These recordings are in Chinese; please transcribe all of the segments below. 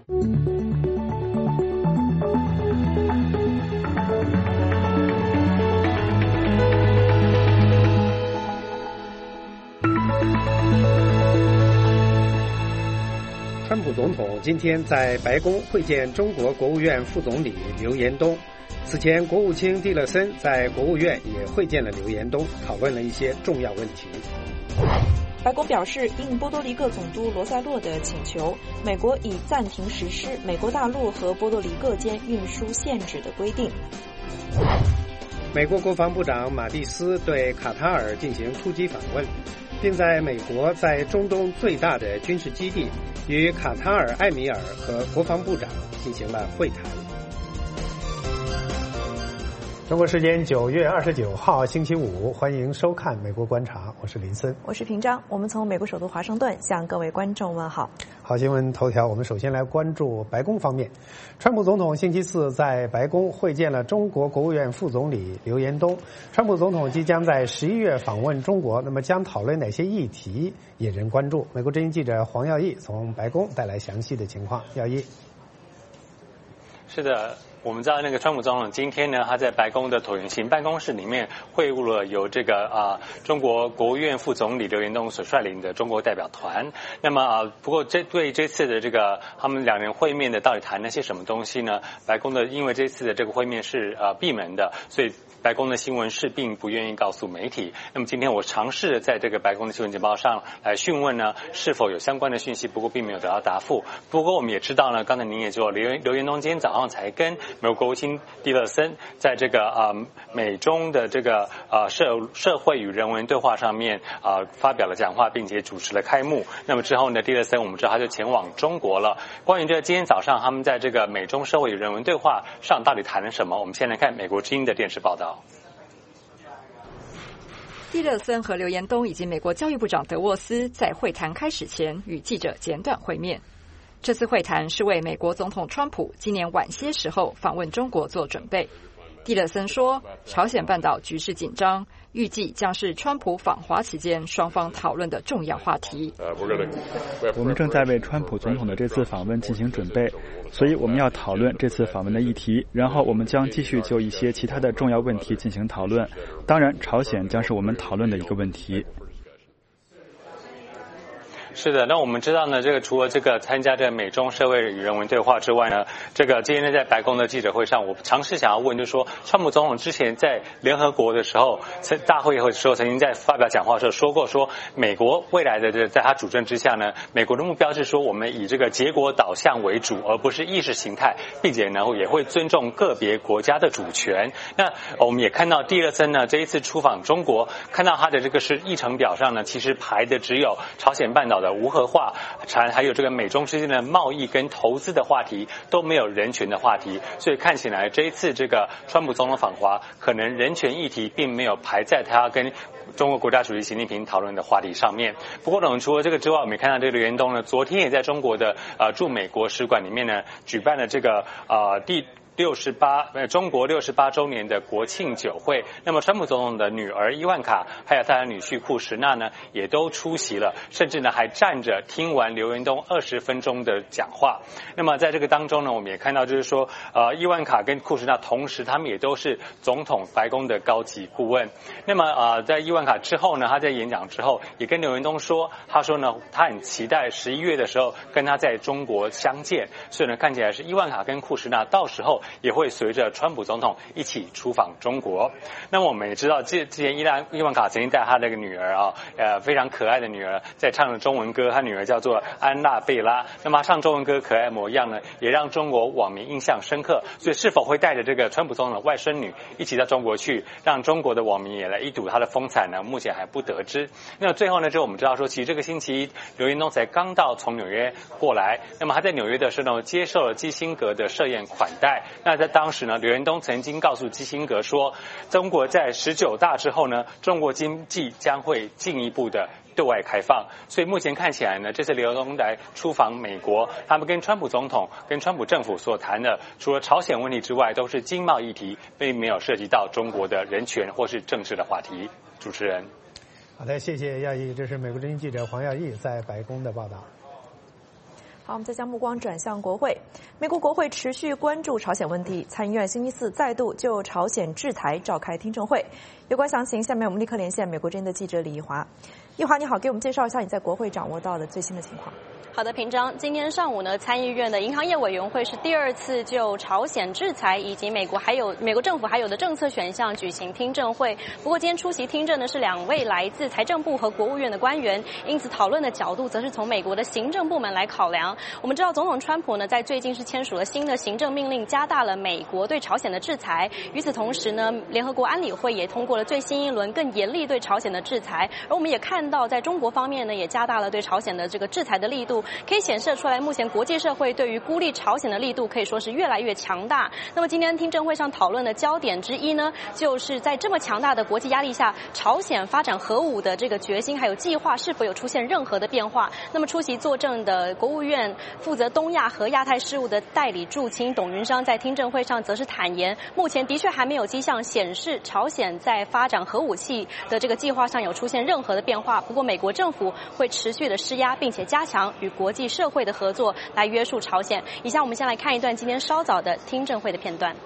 川普总统今天在白宫会见中国国务院副总理刘延东。此前，国务卿蒂勒森在国务院也会见了刘延东，讨论了一些重要问题。 白宫表示，应波多黎各总督罗塞洛的请求，美国已暂停实施美国大陆和波多黎各间运输限制的规定。 美国国防部长马蒂斯对卡塔尔进行突击访问，并在美国在中东最大的军事基地与卡塔尔艾米尔和国防部长进行了会谈。中国时间9月29号星期五，欢迎收看《美国观察》，我是林森， 我是平章。我们从美国首都华盛顿向各位观众问好。 好新闻头条，我们首先来关注白宫方面。川普总统星期四在白宫会见了中国国务院副总理刘延东。川普总统即将在11月访问中国，那么将讨论哪些议题引人关注？美国之音记者黄耀义从白宫带来详细的情况。耀义。 是的，我们知道那个川普总统今天呢，他在白宫的椭圆形办公室里面会晤了由这个中国国务院副总理刘延东所率领的中国代表团。那么不过对这次的这个他们两人会面的到底谈了些什么东西呢？白宫的因为这次的这个会面是闭门的，所以白宫的新闻室并不愿意告诉媒体。那么今天我尝试在这个白宫的新闻简报上来讯问呢，是否有相关的讯息，不过并没有得到答复。不过我们也知道呢，刚才您也说刘延东今天早上才跟美国国务卿蒂勒森在这个美中的这个社会与人文对话上面发表了讲话，并且主持了开幕。那么之后呢，蒂勒森我们知道他就前往中国了。关于这个今天早上他们在这个美中社会与人文对话上到底谈了什么，我们先来看美国之音的电视报道。 蒂勒森和刘延东以及美国教育部长德沃斯在会谈开始前与记者简短会面。这次会谈是为美国总统川普今年晚些时候访问中国做准备。蒂勒森说，朝鲜半岛局势紧张，预计将是川普访华期间双方讨论的重要话题。 我们正在为川普总统的这次访问进行准备，所以我们要讨论这次访问的议题，然后我们将继续就一些其他的重要问题进行讨论。当然，朝鲜将是我们讨论的一个问题。 是的，那我们知道呢，这个除了这个参加这美中社会与人文对话之外呢，这个今天在白宫的记者会上，我尝试想要问，就是说，川普总统之前在联合国的时候，在大会的时候，曾经在发表讲话的时候说过，说美国未来的在他主政之下呢，美国的目标是说我们以这个结果导向为主，而不是意识形态，并且呢也会尊重个别国家的主权。那我们也看到蒂勒森呢这一次出访中国，看到他的这个是议程表上呢，其实排的只有朝鲜半岛的无核化，还有这个美中之间的贸易跟投资的话题，都没有人权的话题。所以看起来这一次这个川普总统访华，可能人权议题并没有排在他跟中国国家主席习近平讨论的话题上面。不过呢，除了这个之外，我们也看到这个刘延东呢，昨天也在中国的驻美国使馆里面呢，举办了这个中国68周年的国庆酒会。那么川普总统的女儿伊万卡还有他的女婿库什纳呢，也都出席了，甚至呢还站着听完刘延东20分钟的讲话。那么在这个当中呢，我们也看到就是说伊万卡跟库什纳同时他们也都是总统白宫的高级顾问。那么在伊万卡之后呢，他在演讲之后也跟刘延东说，他说呢他很期待11月的时候跟他在中国相见。所以呢看起来是伊万卡跟库什纳到时候也会随着川普总统一起出访中国。那么我们也知道，之前伊万卡曾经带他的一个女儿非常可爱的女儿在唱的中文歌，他女儿叫做安娜贝拉。那么他唱中文歌可爱模样呢，也让中国网民印象深刻。所以是否会带着这个川普总统的外甥女一起到中国去，让中国的网民也来一睹他的风采呢？目前还不得知。那最后呢，就我们知道说，其实这个星期一刘延东才刚从纽约过来。那么他在纽约的时候呢，接受了基辛格的设宴款待。那在当时呢，刘延东曾经告诉基辛格说，中国在19大之后呢，中国经济将会进一步的对外开放。所以目前看起来呢，这次刘延东来出访美国，他们跟川普总统跟川普政府所谈的，除了朝鲜问题之外，都是经贸议题，并没有涉及到中国的人权或是政治的话题。主持人， 好的，谢谢耀义，这是美国之音记者黄耀义在白宫的报道。 好，我们再将目光转向国会。美国国会持续关注朝鲜问题，参议院星期四再度就朝鲜制裁召开听证会。有关详情，下面我们立刻连线美国之音的记者李义华。义华你好，给我们介绍一下你在国会掌握到的最新的情况。 好的，平章，今天上午呢，参议院的银行业委员会是第二次就朝鲜制裁以及美国政府还有的政策选项举行听证会。不过今天出席听证的是2位来自财政部和国务院的官员，因此讨论的角度则是从美国的行政部门来考量。我们知道总统川普呢在最近是签署了新的行政命令，加大了美国对朝鲜的制裁。与此同时呢，联合国安理会也通过了最新一轮更严厉对朝鲜的制裁。而我们也看到在中国方面呢，也加大了对朝鲜的这个制裁的力度。可以显示出来，目前国际社会对于孤立朝鲜的力度可以说是越来越强大。那么今天听证会上讨论的焦点之一呢，就是在这么强大的国际压力下，朝鲜发展核武的这个决心还有计划是否有出现任何的变化。那么出席作证的国务院负责东亚和亚太事务的代理驻青董云章在听证会上则是坦言，目前的确还没有迹象显示朝鲜在发展核武器的这个计划上有出现任何的变化。不过美国政府会持续的施压，并且加强与国际社会的合作来约束朝鲜。以下我们先来看一段今天稍早的听证会的片段。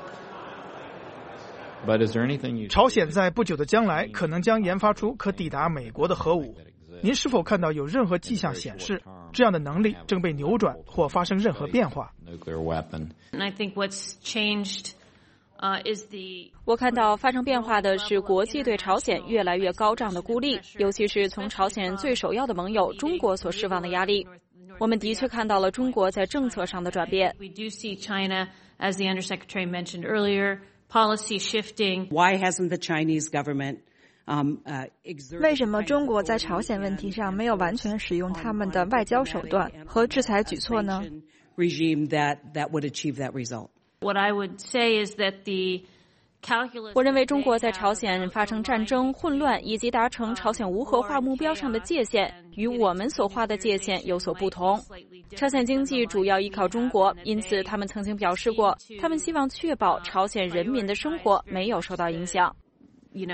朝鲜在不久的将来可能将研发出可抵达美国的核武。您是否看到有任何迹象显示这样的能力正被扭转或发生任何变化？ 我看到发生变化的是国际对朝鲜越来越高涨的孤立，尤其是从朝鲜最首要的盟友中国所释放的压力。我们的确看到了中国在政策上的转变。 As the Undersecretary mentioned earlier, policy shifting. Why hasn't the Chinese government 为什么中国在朝鲜问题上没有完全使用他们的外交手段和制裁举措呢？ regime that would achieve that result. What I would say is that 我认为中国在朝鲜发生战争、混乱以及达成朝鲜无核化目标上的界限，与我们所画的界限有所不同。朝鲜经济主要依靠中国，因此他们曾经表示过，他们希望确保朝鲜人民的生活没有受到影响。 The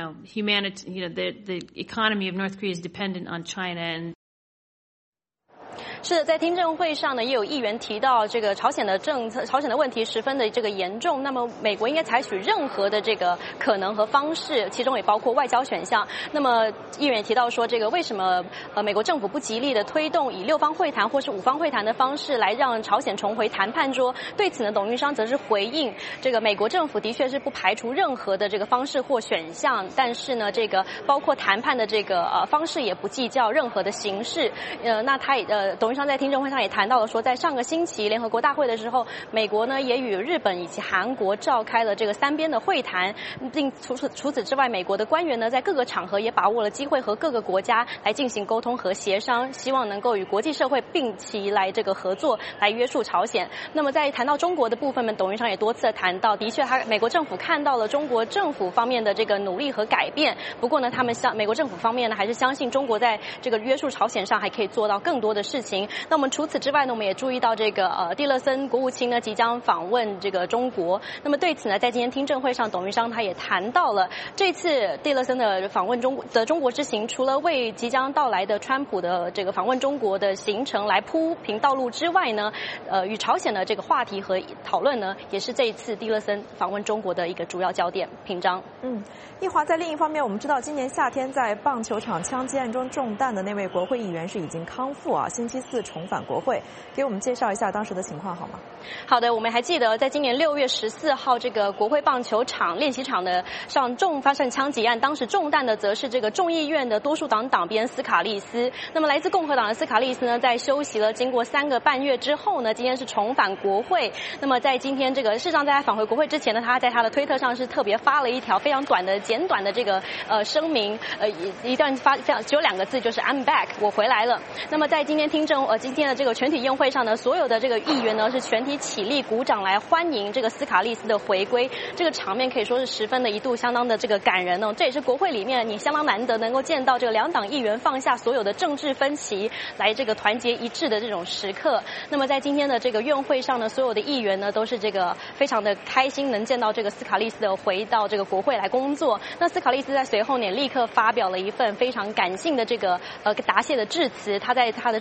economy of North Korea is dependent on China and 是的，在听证会上呢，也有议员提到这个朝鲜的问题十分的这个严重。那么美国应该采取任何的这个可能和方式，其中也包括外交选项。那么议员也提到说，这个为什么美国政府不极力的推动以6方会谈或是5方会谈的方式来让朝鲜重回谈判桌？对此呢，董云章则是回应，这个美国政府的确是不排除任何的这个方式或选项，但是呢，这个包括谈判的这个方式也不计较任何的形式。那他也董云章在听证会上也谈到了说，在上个星期联合国大会的时候，美国呢也与日本以及韩国召开了这个3边的会谈，并除此之外，美国的官员呢在各个场合也把握了机会和各个国家来进行沟通和协商，希望能够与国际社会并齐来这个合作，来约束朝鲜。那么在谈到中国的部分呢，董云章也多次的谈到，的确美国政府看到了中国政府方面的这个努力和改变，不过呢，美国政府方面呢还是相信中国在这个约束朝鲜上还可以做到更多的事情。那我们除此之外呢，我们也注意到这个蒂勒森国务卿呢即将访问这个中国。那么对此呢，在今天听证会上，董云章他也谈到了这次蒂勒森的访问中国之行，除了为即将到来的川普的这个访问中国的行程来铺平道路之外呢，与朝鲜的这个话题和讨论呢，也是这一次蒂勒森访问中国的一个主要焦点。平章， 易华，在另一方面，我们知道今年夏天在棒球场枪击案中中弹的那位国会议员是已经康复啊，星期四重返国会，给我们介绍一下当时的情况好吗？ 好的，我们还记得在今年6月14号这个国会棒球场练习场的上发生枪击案，当时中弹的则是这个众议院的多数党党鞭斯卡利斯。那么来自共和党的斯卡利斯呢，在休息了经过3个半月之后呢，今天是重返国会。那么在今天这个事实上在他返回国会之前呢，他在他的推特上是特别发了一条非常简短的这个声明，一段只有2个字，就是 I'm back， 我回来了。那么在今天今天的这个全体宴会上呢，所有的这个议员呢是全体起立鼓掌来欢迎这个斯卡利斯的回归。这个场面可以说是十分的一度相当的这个感人哦。这也是国会里面你相当难得能够见到这个2党议员放下所有的政治分歧，来这个团结一致的这种时刻。那么在今天的这个院会上呢，所有的议员呢都是这个非常的开心，能见到这个斯卡利斯的回到这个国会来工作。那斯卡利斯在随后呢立刻发表了一份非常感性的这个答谢的致辞。他在他的致辞当中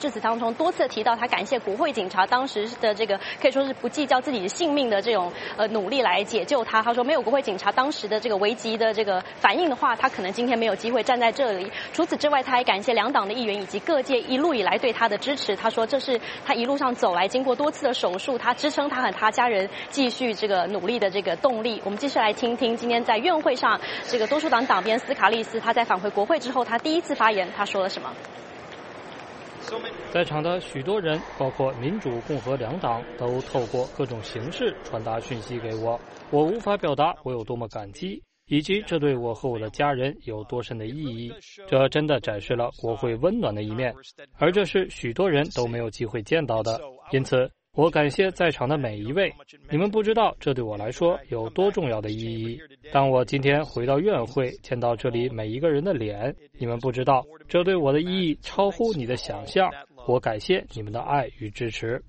中多次提到他感谢国会警察当时的这个可以说是不计较自己的性命的这种努力来解救他。他说没有国会警察当时的这个危急的这个反应的话，他可能今天没有机会站在这里。除此之外，他还感谢两党的议员以及各界一路以来对他的支持。他说这是他一路上走来经过多次的手术，他支撑他和他家人继续这个努力的这个动力。我们继续来听听今天在院会上这个多数党党鞭斯卡利斯他在返回国会之后他第一次发言，他说了什么？ 在场的许多人，包括民主、共和两党，都透过各种形式传达讯息给我。我无法表达我有多么感激，以及这对我和我的家人有多深的意义。这真的展示了国会温暖的一面，而这是许多人都没有机会见到的。因此，我感谢在场的每一位，你们不知道这对我来说有多重要的意义。当我今天回到院会，见到这里每一个人的脸，你们不知道这对我的意义超乎你的想象。我感谢你们的爱与支持。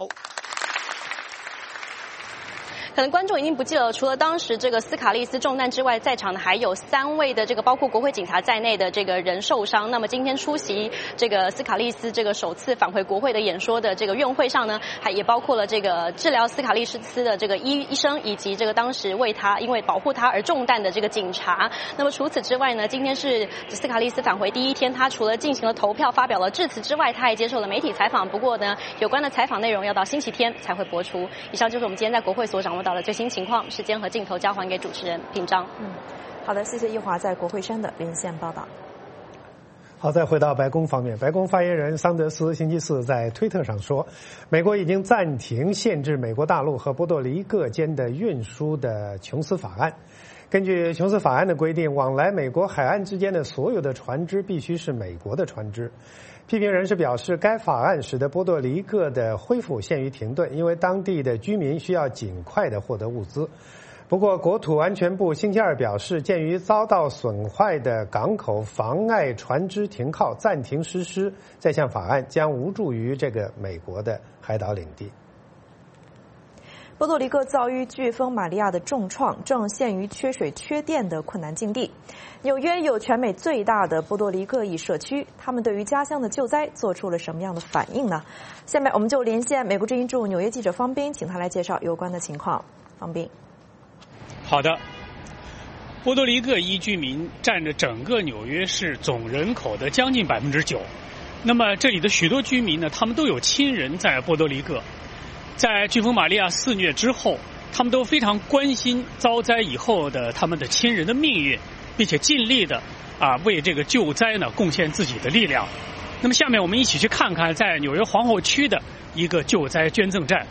可能观众已经不记得，除了当时这个斯卡利斯中弹之外，在场的还有3位的这个包括国会警察在内的这个人受伤。那么今天出席这个斯卡利斯这个首次返回国会的演说的这个院会上呢，也包括了这个治疗斯卡利斯的这个医生，以及这个当时为他因为保护他而中弹的这个警察。那么除此之外呢，今天是斯卡利斯返回第一天，他除了进行了投票、发表了致辞之外，他还接受了媒体采访。不过呢，有关的采访内容要到星期天才会播出。以上就是我们今天在国会所掌握到的最新情况，时间和镜头交还给主持人品章。 好的，谢谢易华在国会山的连线报道。 好，再回到白宫方面，白宫发言人桑德斯星期四在推特上说，美国已经暂停限制美国大陆和波多黎各间的运输的琼斯法案。根据琼斯法案的规定，往来美国海岸之间的所有的船只必须是美国的船只。批评人士表示，该法案使得波多黎各的恢复陷于停顿，因为当地的居民需要尽快地获得物资。不过，国土安全部星期二表示，鉴于遭到损坏的港口妨碍船只停靠，暂停实施这项法案将无助于这个美国的海岛领地。 波多黎各遭遇飓风玛利亚的重创，正陷于缺水缺电的困难境地。纽约有全美最大的波多黎各裔社区，他们对于家乡的救灾做出了什么样的反应呢？下面我们就连线美国之音驻纽约记者方斌，请他来介绍有关的情况。方斌， 好的。波多黎各裔居民占着整个纽约市总人口的将近9%。那么这里的许多居民呢，他们都有亲人在波多黎各。在飓风玛利亚肆虐之后，他们都非常关心遭灾以后的他们的亲人的命运，并且尽力的为这个救灾呢贡献自己的力量。那么下面我们一起去看看在纽约皇后区的一个救灾捐赠站。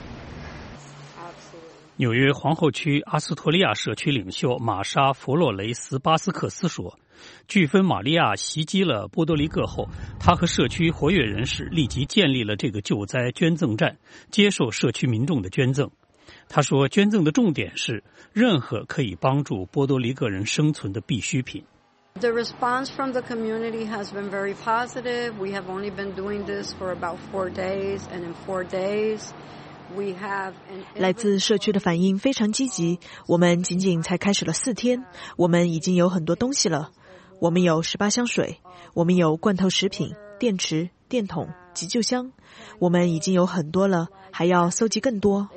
纽约皇后区阿斯托利亚社区领袖玛莎·弗洛雷斯·巴斯克斯说，飓风玛利亚袭击了波多黎各后，他和社区活跃人士立即建立了这个救灾捐赠站，接受社区民众的捐赠。他说，捐赠的重点是任何可以帮助波多黎各人生存的必需品。 The response from the community has been very positive. We have only been doing this for about 4 days, and in 4 days, we have 来自社区的反应非常积极。我们仅仅才开始了4天，我们已经有很多东西了。我们有18箱水，我们有罐头食品、电池、电筒、急救箱，我们已经有很多了，还要搜集更多。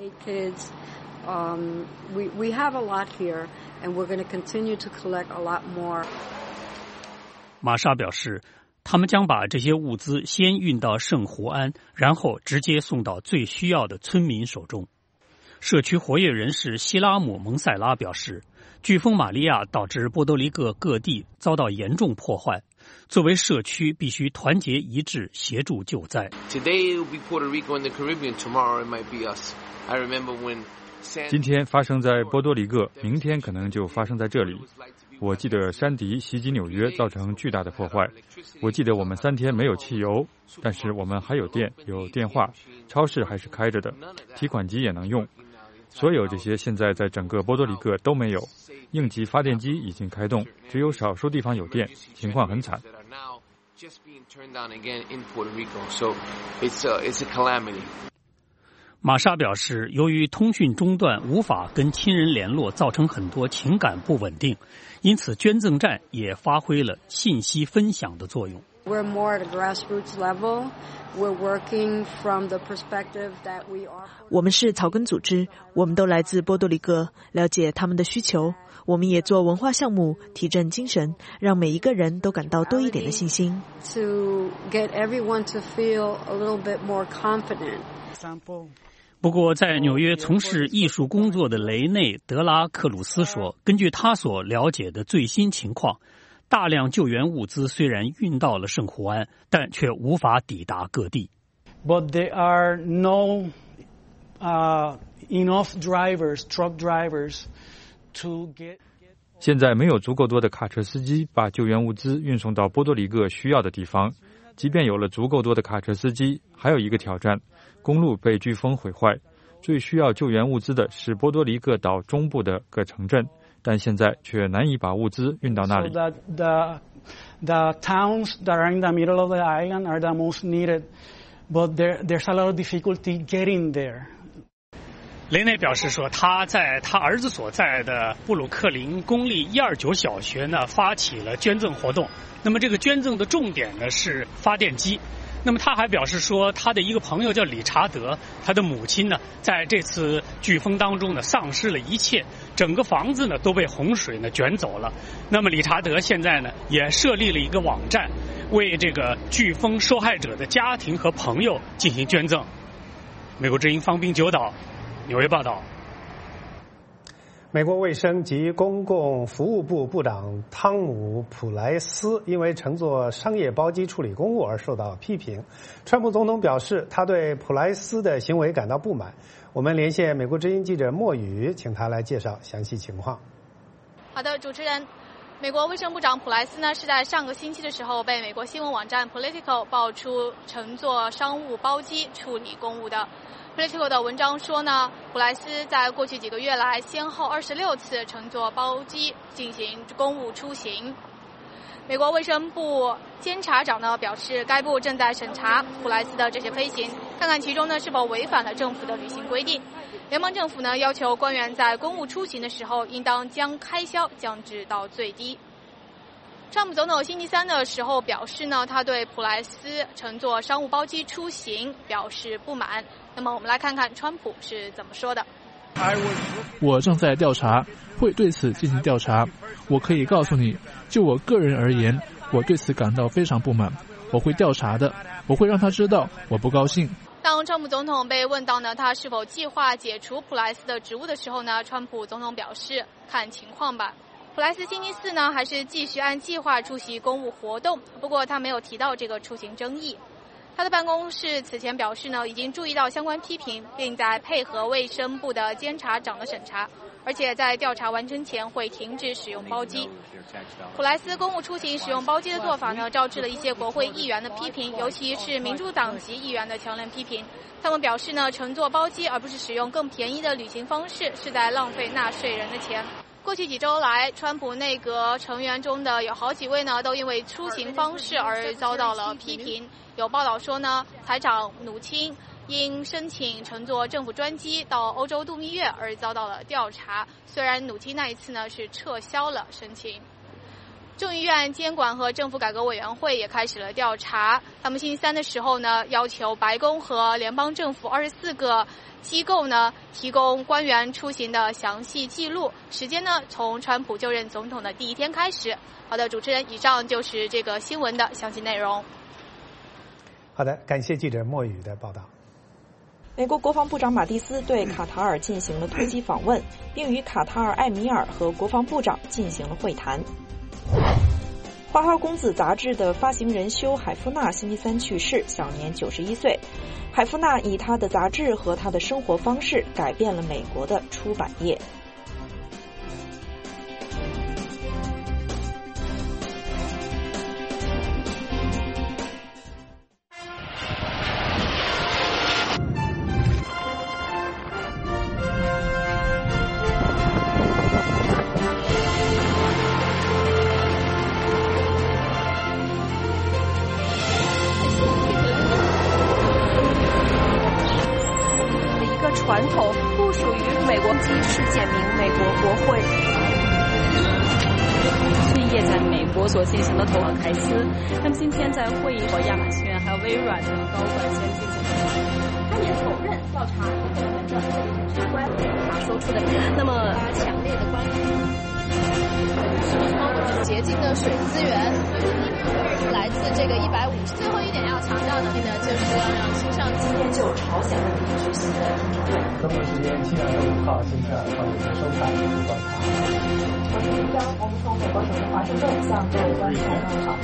We have a lot here, and we're going to continue to collect a lot more. 玛莎表示，他们将把这些物资先运到圣胡安，然后直接送到最需要的村民手中。社区活跃人士希拉姆·蒙塞拉表示，飓风玛利亚导致波多黎各各地遭到严重破坏，作为社区必须团结一致协助救灾。 今天发生在波多黎各，明天可能就发生在这里。我记得山迪袭击纽约，造成巨大的破坏。我记得我们3天没有汽油，但是我们还有电，有电话，超市还是开着的，提款机也能用。所有这些现在在整个波多黎各都没有，应急发电机已经开动，只有少数地方有电，情况很惨。 玛莎表示，由于通讯中断，无法跟亲人联络，造成很多情感不稳定，因此捐赠站也发挥了信息分享的作用。 We're more at a grassroots level. We're working from the perspective that we are. 我们是草根组织，我们都来自波多黎各，了解他们的需求。我们也做文化项目，提振精神，让每一个人都感到多一点的信心。 To get everyone to feel a little bit more confident. 不过，在纽约从事艺术工作的雷内·德拉克鲁斯说，根据他所了解的最新情况，大量救援物资虽然运到了圣胡安，但却无法抵达各地。 But there are no enough drivers, truck drivers, to get. 现在没有足够多的卡车司机把救援物资运送到波多黎各需要的地方。即便有了足够多的卡车司机，还有一个挑战：公路被飓风毁坏。最需要救援物资的是波多黎各岛中部的各城镇。但现在却难以把物资运到那里。 So the towns that are in the middle of the island are the most needed, but there's a lot of difficulty getting there. 雷内表示说，他在他儿子所在的布鲁克林公立129小学呢发起了捐赠活动。那么这个捐赠的重点呢是发电机。那么他还表示说，他的一个朋友叫理查德，他的母亲呢在这次飓风当中呢丧失了一切，整个房子呢都被洪水呢卷走了。那么理查德现在呢也设立了一个网站，为这个飓风受害者的家庭和朋友进行捐赠。美国之音方斌九岛纽约报道。 美国卫生及公共服务部部长汤姆·普莱斯因为乘坐商业包机处理公务而受到批评。川普总统表示，他对普莱斯的行为感到不满。我们连线美国之音记者莫宇，请他来介绍详细情况。 好的，主持人。美国卫生部长普莱斯呢是在上个星期的时候被美国新闻网站 Politico 爆出乘坐商务包机处理公务的。Politico 的文章说呢，普莱斯在过去几个月来先后26次乘坐包机进行公务出行。美国卫生部监察长呢表示，该部正在审查普莱斯的这些飞行，看看其中呢是否违反了政府的旅行规定。联邦政府呢要求官员在公务出行的时候，应当将开销降至到最低。川普总统星期三的时候表示呢，他对普莱斯乘坐商务包机出行表示不满。那么我们来看看川普是怎么说的。 我正在调查，会对此进行调查。我可以告诉你，就我个人而言，我对此感到非常不满。我会调查的，我会让他知道我不高兴。 当川普总统被问到呢，他是否计划解除普莱斯的职务的时候呢，川普总统表示看情况吧。普莱斯星期四呢还是继续按计划出席公务活动，不过他没有提到这个出行争议。他的办公室此前表示呢，已经注意到相关批评，并在配合卫生部的监察长的审查，而且在调查完成前会停止使用包机。普莱斯公务出行使用包机的做法呢，招致了一些国会议员的批评，尤其是民主党籍议员的强烈批评。他们表示呢，乘坐包机而不是使用更便宜的旅行方式，是在浪费纳税人的钱。过去几周来，川普内阁成员中的有好几位呢，都因为出行方式而遭到了批评。有报道说呢，财长努钦因申请乘坐政府专机到欧洲度蜜月而遭到了调查，虽然努钦那一次呢是撤销了申请。众议院监管和政府改革委员会也开始了调查，他们星期三的时候呢，要求白宫和联邦政府24个机构呢提供官员出行的详细记录，时间呢从川普就任总统的第一天开始。好的，主持人，以上就是这个新闻的详细内容。 好的，感谢记者莫宇的报道。 美国国防部长马蒂斯对卡塔尔进行了突击访问，并与卡塔尔艾米尔和国防部长进行了会谈。《花花公子》杂志的发行人休·海夫纳星期三去世，享年91岁。海夫纳以他的杂志和他的生活方式改变了美国的出版业。传统不属于美国及世界名美国国会。 迅业在美国所进行的投凯斯。那么今天在会议和亚马逊还有微软的高管先进行他也否认调查和人的相关，他说出的那么强烈的关注。 洁净的水资源来自这个150。最后一点要强调的呢，就是要让新上今天就朝鲜问题举行的听证会。 中国时间7月5号星期二上午收看观察。 我是林章，我们从美国首都华盛顿向各位观众问好。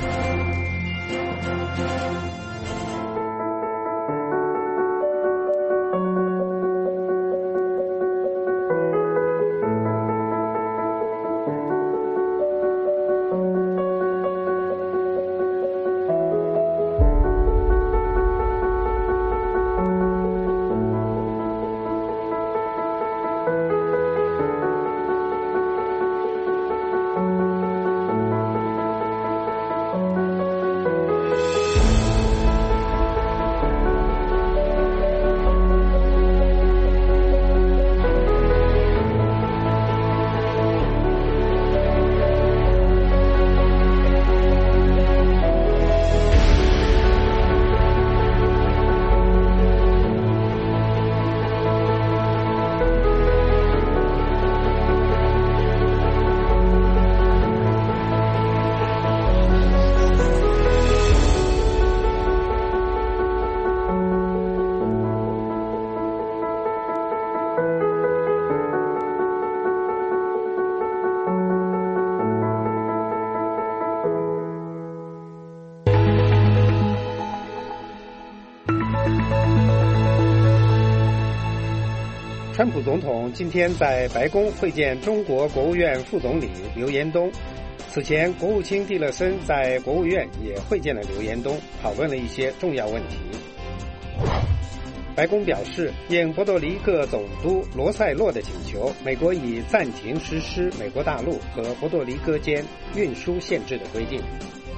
川普总统今天在白宫会见中国国务院副总理刘延东。此前，国务卿蒂勒森在国务院也会见了刘延东，讨论了一些重要问题。白宫表示，应波多黎各总督罗塞洛的请求，美国已暂停实施美国大陆和波多黎各间运输限制的规定。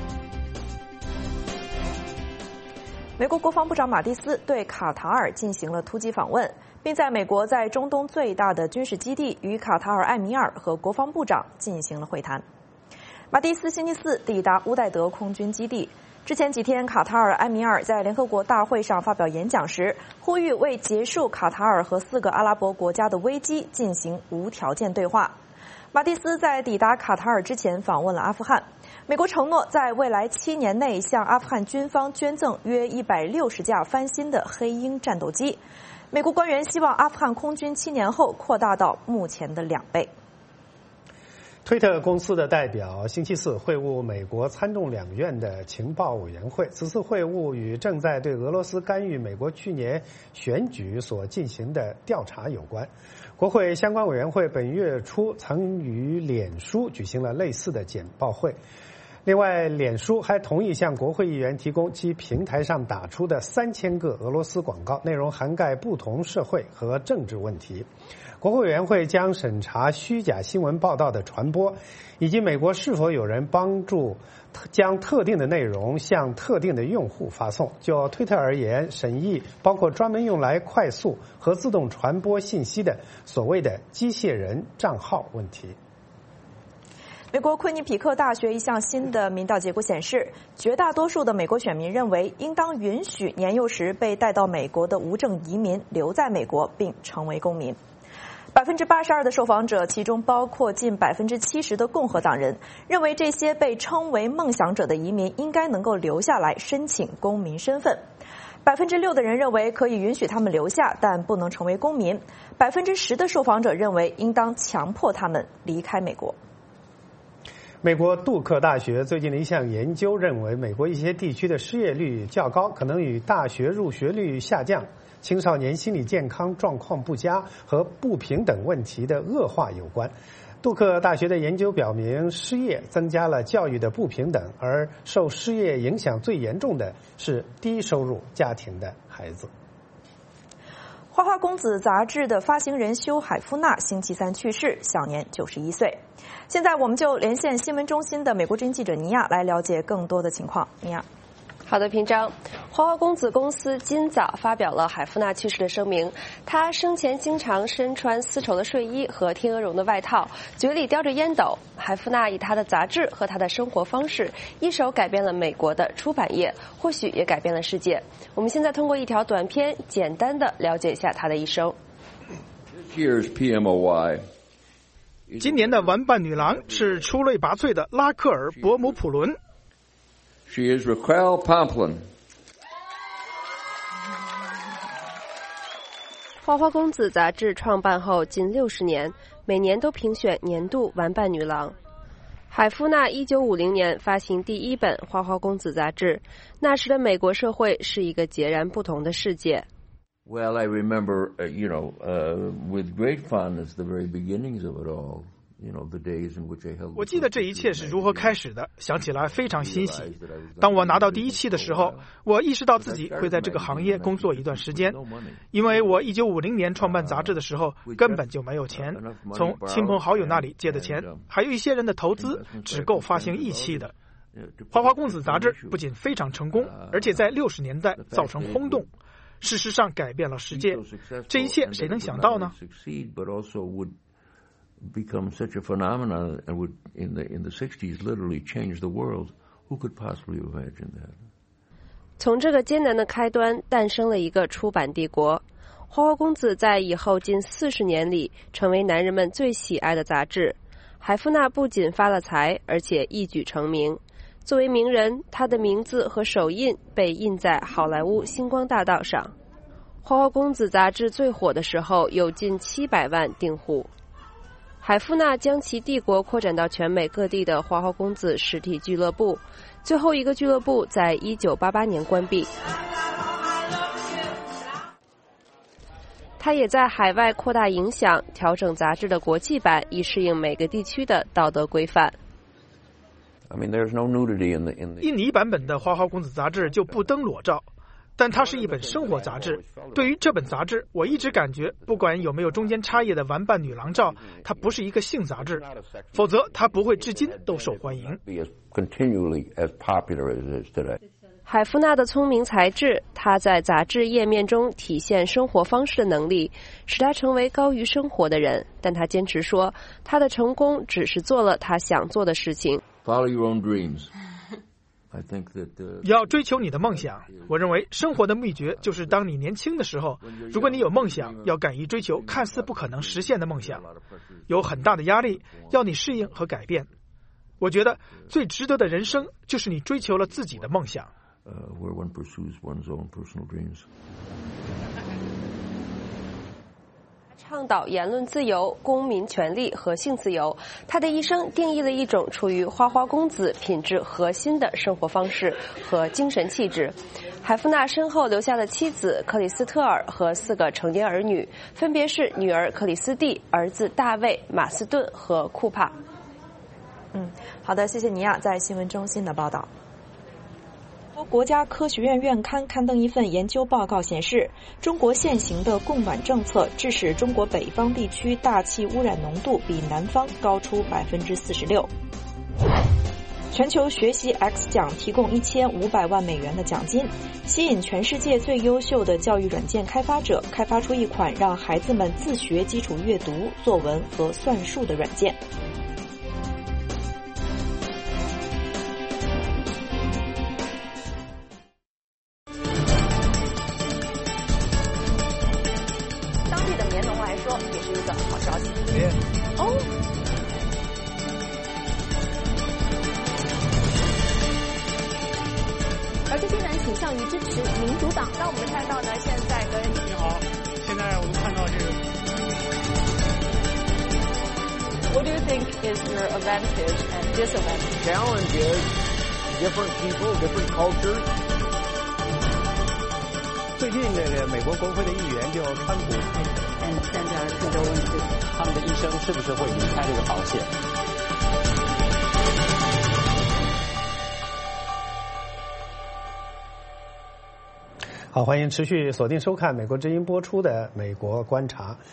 美国国防部长马蒂斯对卡塔尔进行了突击访问，并在美国在中东最大的军事基地与卡塔尔艾米尔和国防部长进行了会谈。马蒂斯星期四抵达乌代德空军基地。之前几天，卡塔尔埃米尔在联合国大会上发表演讲时，呼吁为结束卡塔尔和4个阿拉伯国家的危机进行无条件对话。马蒂斯在抵达卡塔尔之前访问了阿富汗，美国承诺在未来7年内向阿富汗军方捐赠约160架翻新的黑鹰战斗机。美国官员希望阿富汗空军7年后扩大到目前的2倍。 推特公司的代表星期四会晤美国参众两院的情报委员会，此次会晤与正在对俄罗斯干预美国去年选举所进行的调查有关。国会相关委员会本月初曾与脸书举行了类似的简报会。另外，脸书还同意向国会议员提供其平台上打出的3000个俄罗斯广告，内容涵盖不同社会和政治问题。国会委员会将审查虚假新闻报道的传播，以及美国是否有人帮助将特定的内容向特定的用户发送。就推特而言，审议包括专门用来快速和自动传播信息的所谓的机械人账号问题。 美国昆尼匹克大学一项新的民调结果显示，绝大多数的美国选民认为应当允许年幼时被带到美国的无证移民留在美国并成为公民。82%的受访者，其中包括近70%的共和党人，认为这些被称为梦想者的移民应该能够留下来申请公民身份。6%的人认为可以允许他们留下，但不能成为公民。10%的受访者认为应当强迫他们离开美国。 美国杜克大学最近的一项研究认为，美国一些地区的失业率较高，可能与大学入学率下降、青少年心理健康状况不佳和不平等问题的恶化有关。杜克大学的研究表明，失业增加了教育的不平等，而受失业影响最严重的是低收入家庭的孩子。 花花公子杂志的发行人休海夫纳星期三去世，享年91岁。现在我们就连线新闻中心的美国之音记者尼亚来了解更多的情况。尼亚。 好的，平章。花花公子公司今早发表了海夫纳去世的声明。他生前经常身穿丝绸的睡衣和天鹅绒的外套，嘴里叼着烟斗。海夫纳以他的杂志和他的生活方式，一手改变了美国的出版业，或许也改变了世界。我们现在通过一条短片，简单的了解一下他的一生。 今年的玩伴女郎是出类拔萃的拉克尔·伯姆普伦。 She is Raquel Pomplin. 花花公子杂志创办后近60年，每年都评选年度玩伴女郎。海夫纳1950年发行第一本花花公子杂志，那时的美国社会是一个截然不同的世界。 Well, I remember, with great fondness, the very beginnings of it all. The days in which I held. 我记得这一切是如何开始的，想起来非常欣喜。当我拿到第一期的时候，我意识到自己会在这个行业工作一段时间，因为我1950年创办杂志的时候根本就没有钱，从亲朋好友那里借的钱，还有一些人的投资，只够发行1期的。花花公子杂志不仅非常成功，而且在60年代造成轰动，事实上改变了世界。这一切谁能想到呢 ？Become such a phenomenon and would in the 60s literally change the world. Who could possibly imagine that? 从这个艰难的开端诞生了一个出版帝国。花花公子在以后近40年里成为男人们最喜爱的杂志。海夫纳不仅发了财，而且一举成名。作为名人，他的名字和手印被印在好莱坞星光大道上。花花公子杂志最火的时候有近700万订户。海夫纳将其帝国扩展到全美各地的花花公子实体俱乐部，最后一个俱乐部在1988年关闭。他也在海外扩大影响，调整杂志的国际版，以适应每个地区的道德规范。 印尼版本的花花公子杂志就不登裸照，但它是一本生活杂志。对于这本杂志，我一直感觉，不管有没有中间插页的玩伴女郎照，它不是一个性杂志，否则它不会至今都受欢迎。 海夫纳的聪明才智，他在杂志页面中体现生活方式的能力，使他成为高于生活的人。但他坚持说，他的成功只是做了他想做的事情。 Follow your own dreams. 要追求你的梦想。我认为生活的秘诀就是当你年轻的时候，如果你有梦想，要敢于追求看似不可能实现的梦想，有很大的压力要你适应和改变。我觉得最值得的人生就是你追求了自己的梦想。 Where one pursues one's own personal dreams. 倡导言论自由、公民权利和性自由。他的一生定义了一种处于花花公子品质核心的生活方式和精神气质。海夫纳身后留下了妻子克里斯特尔和4个成年儿女，分别是女儿克里斯蒂、儿子大卫、马斯顿和库帕。 好的，谢谢尼亚在新闻中心的报道。国家科学院院刊刊登一份研究报告显示，中国现行的供暖政策致使中国北方地区大气污染浓度比南方高出46%。全球学习 X 奖提供1500万美元的奖金，吸引全世界最优秀的教育软件开发者，开发出一款让孩子们自学基础阅读、作文和算术的软件。 也是一个好消息哦。 而这些人倾向于支持民主党。那我们看到呢，现在跟你好，现在我们看到这个。 What do you think is your advantage and disadvantage? Challenge is different people, different cultures. 最近这个美国国会的议员就川普。 现在是个问题，他们的一生是不是会离开这个保险？ 好，欢迎持续锁定收看美国之音播出的《美国观察》。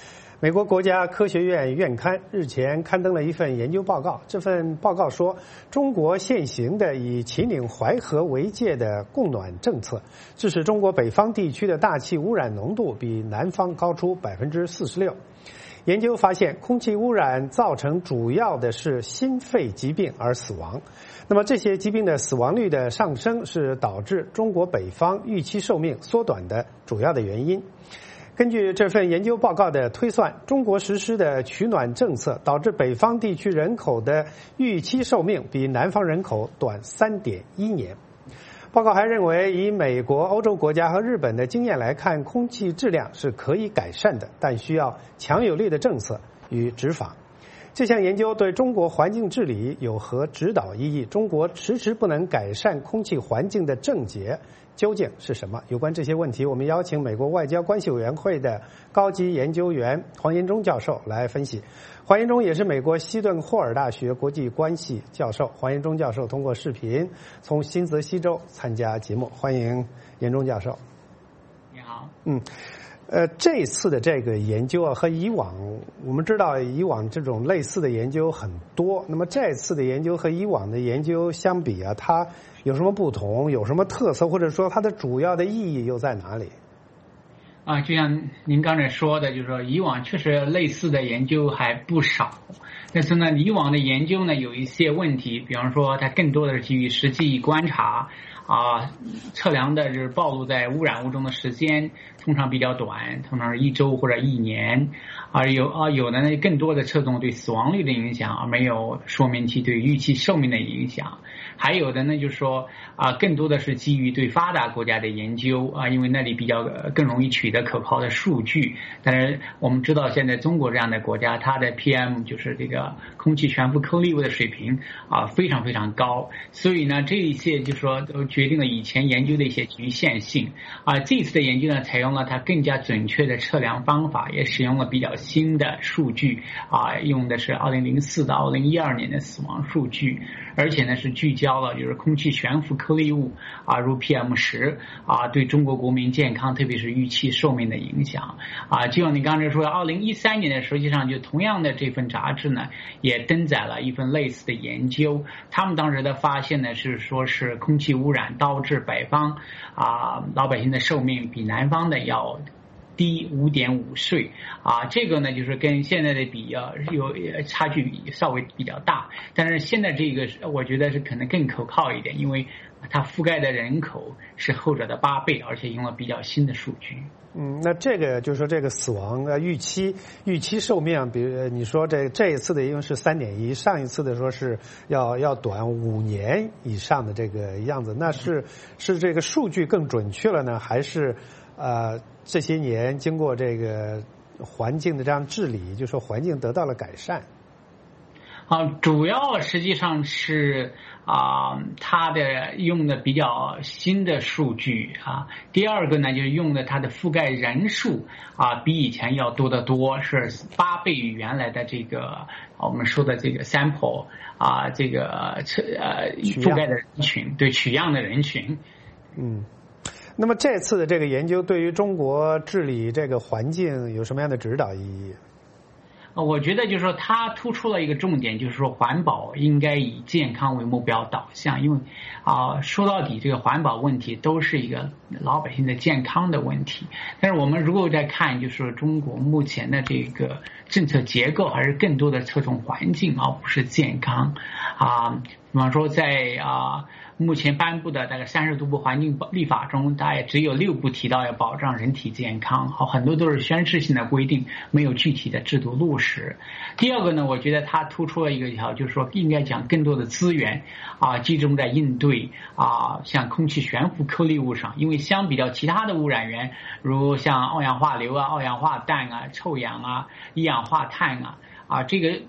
美国国家科学院院刊日前刊登了一份研究报告。这份报告说，中国现行的以秦岭淮河为界的供暖政策，致使中国北方地区的大气污染浓度比南方高出46%。研究发现，空气污染造成主要的是心肺疾病而死亡。那么这些疾病的死亡率的上升是导致中国北方预期寿命缩短的主要的原因。根据这份研究报告的推算，中国实施的取暖政策导致北方地区人口的预期寿命比南方人口短3.1年。报告还认为，以美国、欧洲国家和日本的经验来看，空气质量是可以改善的，但需要强有力的政策与执法。这项研究对中国环境治理有何指导意义？中国迟迟不能改善空气环境的症结究竟是什么？有关这些问题，我们邀请美国外交关系委员会的高级研究员黄延忠教授来分析。黄延忠也是美国西顿霍尔大学国际关系教授。黄延忠教授通过视频从新泽西州参加节目，欢迎延忠教授。 你好。 这一次的这个研究和以往我们知道，以往这种类似的研究很多。那么这次的研究和以往的研究相比啊，它有什么不同？有什么特色？或者说它的主要的意义又在哪里？ 就像您刚才说的，就是说以往确实类似的研究还不少，但是呢，以往的研究呢有一些问题，比方说它更多的是基于实际观察。测量的就是暴露在污染物中的时间通常比较短，通常是1周或者1年，有的呢更多的侧重对死亡率的影响，而没有说明其对预期寿命的影响。还有的呢就是说更多的是基于对发达国家的研究因为那里比较更容易取得可靠的数据。但是我们知道现在中国这样的国家，它的 PM 就是这个空气悬浮颗粒物的水平非常非常高，所以呢这一些就是说都决定了以前研究的一些局限性这次的研究呢采用了它更加准确的测量方法，也使用了比较新的数据用的是2004到2012年的死亡数据，而且呢是聚焦了就是空气悬浮颗粒物如 PM10对中国国民健康特别是预期寿命的影响就像你刚才说2013年的实际上就同样的这份杂志呢也登载了一份类似的研究，他们当时的发现呢是说是空气污染导致北方老百姓的寿命比南方的要低5.5岁这个呢就是跟现在的比有差距稍微比较大，但是现在这个我觉得是可能更可靠一点，因为它覆盖的人口是后者的8倍，而且用了比较新的数据。 那这个就是说这个死亡预期寿命，比如你说这一次的因为是3.1，上一次的说是要短5年以上的这个样子，那是这个数据更准确了呢，还是这些年经过这个环境的这样治理，就说环境得到了改善？ 主要实际上是它的用的比较新的数据第二个呢就是用的它的覆盖人数比以前要多得多，是8倍于原来的这个我们说的这个 sample 这个覆盖的人群，对取样的人群。 那么这次的这个研究对于中国治理这个环境有什么样的指导意义？ 我觉得就是说它突出了一个重点，就是说环保应该以健康为目标导向，因为说到底这个环保问题都是一个老百姓的健康的问题。但是我们如果再看就是中国目前的这个政策结构还是更多的侧重环境而不是健康比方说在目前颁布的大概30多部环境立法中，大概只有6部提到要保障人体健康，很多都是宣示性的规定，没有具体的制度落实。第二个呢，我觉得它突出了一个就是说应该讲更多的资源集中在应对像空气悬浮颗粒物上，因为相比较其他的污染源，如像二氧化硫二氧化氮臭氧一氧化碳这个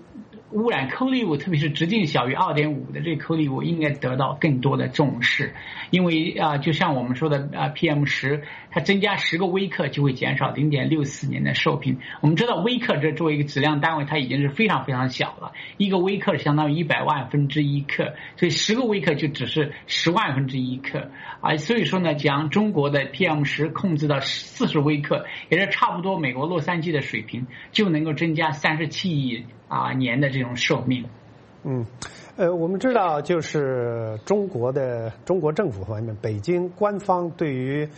污染颗粒物，特别是直径小于2.5的这颗粒物，应该得到更多的重视，因为就像我们说的PM10，它增加10个微克就会减少0.64年的寿命。我们知道微克这作为一个质量单位，它已经是非常非常小了，1个微克相当于100万分之1克，所以10个微克就只是10万分之1克所以说呢，将中国的 PM10控制到40微克，也是差不多美国洛杉矶的水平，就能够增加37亿年的这种寿命。 我们知道，就是中国政府方面，北京官方对于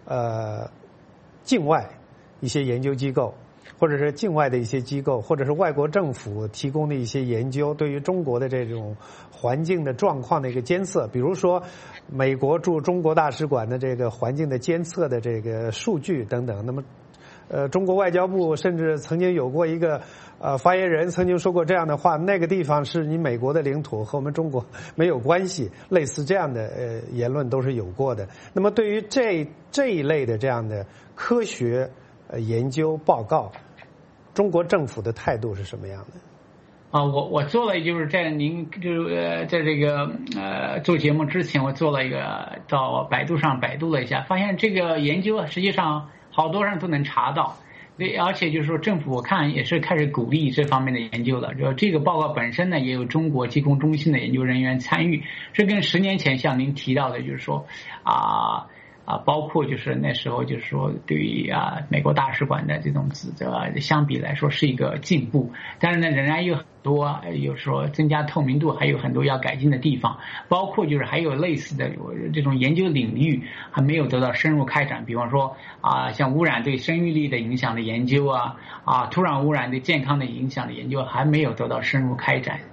境外一些研究机构，或者是境外的一些机构，或者是外国政府提供的一些研究，对于中国的这种环境的状况的一个监测，比如说美国驻中国大使馆的这个环境的监测的这个数据等等。那么中国外交部甚至曾经有过一个发言人曾经说过这样的话，那个地方是你美国的领土，和我们中国没有关系，类似这样的言论都是有过的。那么对于这一类的这样的科学研究报告，中国政府的态度是什么样的？ 我做了，就是在您在这个做节目之前，我做了一个到百度上百度了一下，发现这个研究实际上好多人都能查到，而且就是说政府我看也是开始鼓励这方面的研究了。就这个报告本身呢，也有中国疾控中心的研究人员参与，这跟10年前像您提到的，就是说包括就是那时候就是说对于美国大使馆的这种指责相比来说是一个进步，但是呢仍然有很多有说增加透明度还有很多要改进的地方，包括就是还有类似的这种研究领域还没有得到深入开展，比方说像污染对生育力的影响的研究土壤污染对健康的影响的研究还没有得到深入开展。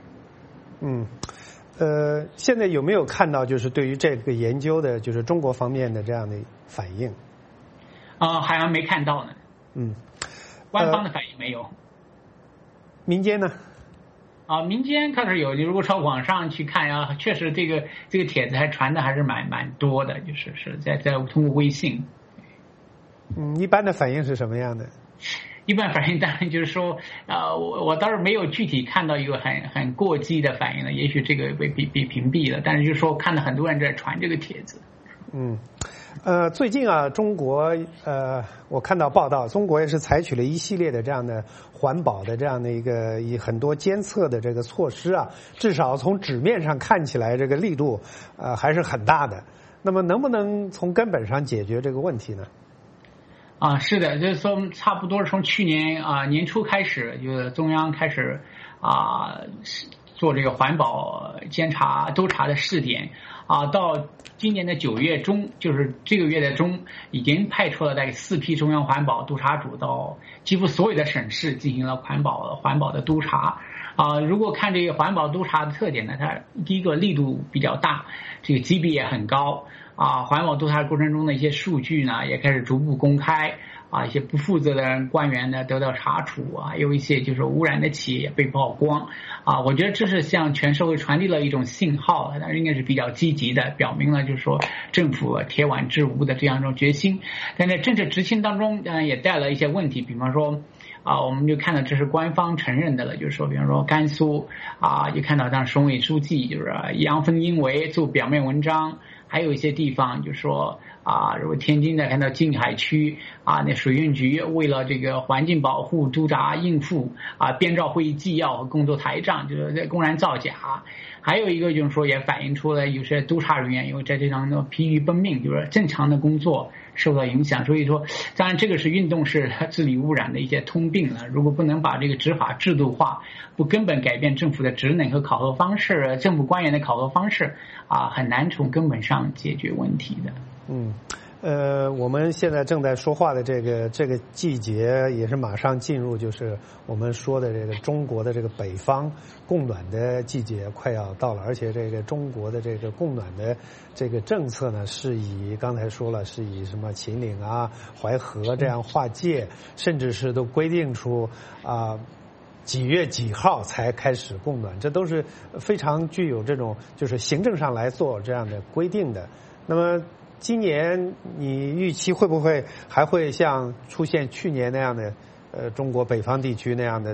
现在有没有看到就是对于这个研究的就是中国方面的这样的反应？ 好像没看到呢。官方的反应没有。 民间呢？ 民间开始有，如果朝网上去看确实这个帖子还传的还是蛮多的，就是在通过微信。 一般的反应是什么样的？ 一般反应当然就是说，我倒是没有具体看到一个很过激的反应了，也许这个被屏蔽了，但是就是说看到很多人在传这个帖子。 最近中国我看到报道，中国也是采取了一系列的这样的环保的这样的一个以很多监测的这个措施至少从纸面上看起来这个力度还是很大的。那么能不能从根本上解决这个问题呢？ 是的，就是说差不多从去年年初开始，就是中央开始做这个环保监察督查的试点到今年的9月中，就是这个月的中，已经派出了大概4批中央环保督查组到几乎所有的省市进行了环保的督查。如果看这个环保督查的特点呢，它第一个力度比较大，这个级别也很高。环保督查过程中的一些数据呢，也开始逐步公开一些不负责的官员呢得到查处有一些就是污染的企业被曝光我觉得这是向全社会传递了一种信号，但是应该是比较积极的，表明了就是说政府铁腕治污的这样一种决心。但在政策执行当中也带来一些问题，比方说我们就看到这是官方承认的了，就是说比方说甘肃就看到像省委书记就是阳奉阴违做表面文章，还有一些地方就是说如果天津的看到静海区那水运局为了这个环境保护督查应付编造会议纪要和工作台账，就是在公然造假。还有一个就是说也反映出来有些督查人员因为在这场疲于奔命，就是正常的工作受到影响。所以说当然这个是运动式治理污染的一些通病了，如果不能把这个执法制度化，不根本改变政府的职能和考核方式，政府官员的考核方式很难从根本上解决问题的。 我们现在正在说话的这个季节也是马上进入，就是我们说的这个中国的这个北方供暖的季节快要到了，而且这个中国的这个供暖的这个政策呢，是以刚才说了，是以什么秦岭淮河这样划界，甚至是都规定出几月几号才开始供暖，这都是非常具有这种就是行政上来做这样的规定的。那么今年你预期会不会还会像出现去年那样的中国北方地区那样的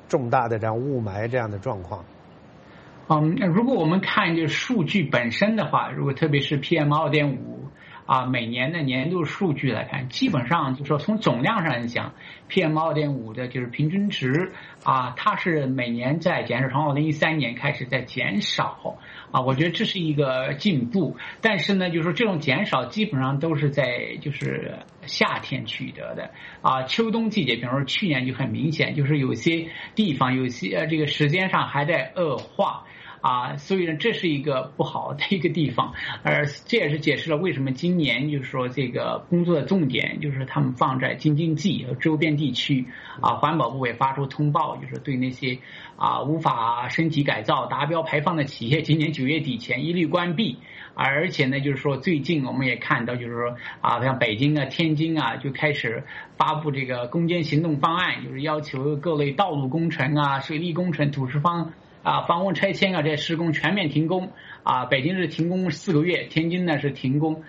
重大的这样雾霾这样的状况？ 如果我们看就数据本身的话，如果特别是 PM2.5每年的年度数据来看，基本上就说从总量上来讲 ，PM2.5 的就是平均值它是每年在减少，从2013年开始在减少我觉得这是一个进步。但是呢，就是说这种减少基本上都是在就是夏天取得的秋冬季节，比如说去年就很明显，就是有些地方有些这个时间上还在恶化。所以呢，这是一个不好的一个地方，而这也是解释了为什么今年就是说这个工作的重点就是他们放在京津冀和周边地区环保部也发出通报，就是对那些无法升级改造达标排放的企业，今年9月底前一律关闭。而且呢，就是说最近我们也看到，就是说像北京天津就开始发布这个攻坚行动方案，就是要求各类道路工程水利工程、土石房屋拆迁这些施工全面停工北京是停工4个月，天津呢是停工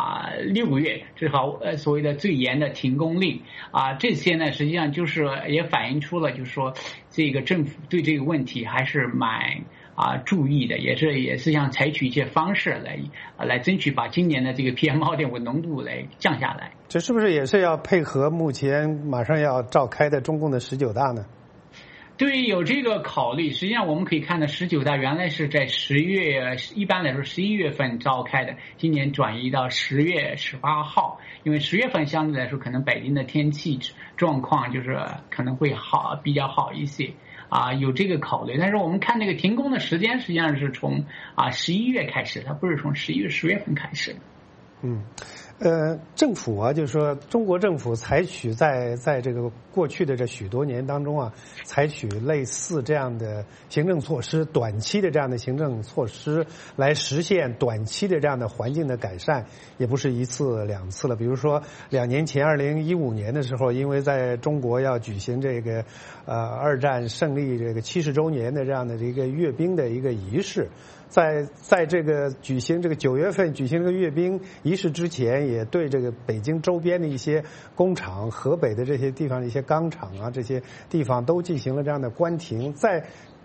6个月，这好所谓的最严的停工令这些呢实际上就是也反映出了就是说这个政府对这个问题还是蛮注意的，也是想采取一些方式来争取把今年的这个 PM2.5 浓度来降下来。 这是不是也是要配合目前马上要召开的中共的19大呢？ 对，有这个考虑。实际上我们可以看到19大原来是在10月，一般来说11月份召开的，今年转移到10月18号，因为10月份相对来说可能北京的天气状况就是可能会比较好一些有这个考虑。但是我们看那个停工的时间实际上是从11月开始，它不是从11月10月份开始的。 政府就是说中国政府采取在这个过去的这许多年当中采取类似这样的行政措施，短期的这样的行政措施来实现短期的这样的环境的改善，也不是1次2次了。比如说2年前2015年的时候，因为在中国要举行这个二战胜利这个70周年的这样的一个阅兵的一个仪式，在这个举行这个9月份举行这个阅兵仪式之前，也对这个北京周边的一些工厂、河北的这些地方的一些钢厂这些地方都进行了这样的关停。在